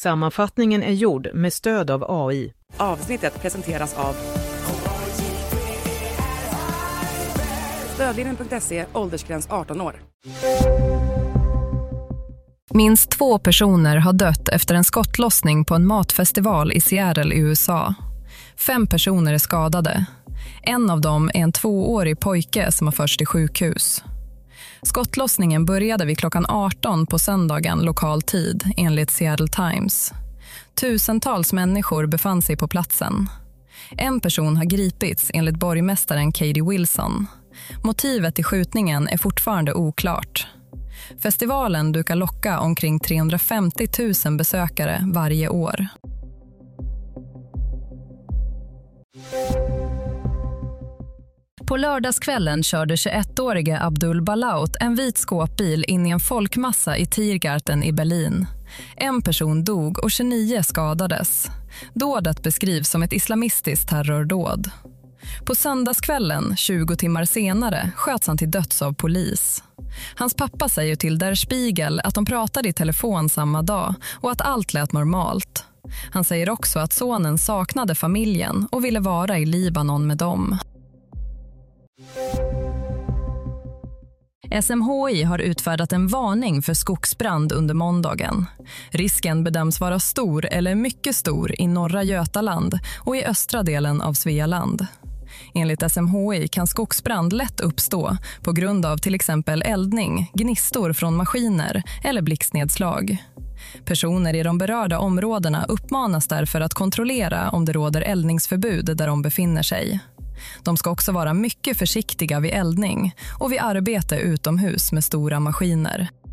Sammanfattningen är gjord med stöd av AI. Avsnittet presenteras av Stödlinjen.se, åldersgräns 18 år. Minst 2 personer har dött efter en skottlossning på en matfestival i Seattle i USA. 5 personer är skadade. En av dem är en 2-årig pojke som har förts till sjukhus. Skottlossningen började vid klockan 18 på söndagen lokal tid, enligt Seattle Times. Tusentals människor befann sig på platsen. En person har gripits enligt borgmästaren Katie Wilson. Motivet till skjutningen är fortfarande oklart. Festivalen brukar locka omkring 350 000 besökare varje år. På lördagskvällen körde 21-årige Abdul Balaut en vit skåpbil in i en folkmassa i Tiergarten i Berlin. En person dog och 29 skadades. Dådet beskrivs som ett islamistiskt terrordåd. På söndagskvällen, 20 timmar senare, sköts han till döds av polis. Hans pappa säger till Der Spiegel att de pratade i telefon samma dag och att allt lät normalt. Han säger också att sonen saknade familjen och ville vara i Libanon med dem. SMHI har utfärdat en varning för skogsbrand under måndagen. Risken bedöms vara stor eller mycket stor i norra Götaland och i östra delen av Svealand. Enligt SMHI kan skogsbrand lätt uppstå på grund av till exempel eldning, gnistor från maskiner eller blixtnedslag. Personer i de berörda områdena uppmanas därför att kontrollera om det råder eldningsförbud där de befinner sig. De ska också vara mycket försiktiga vid eldning och vid arbete utomhus med stora maskiner.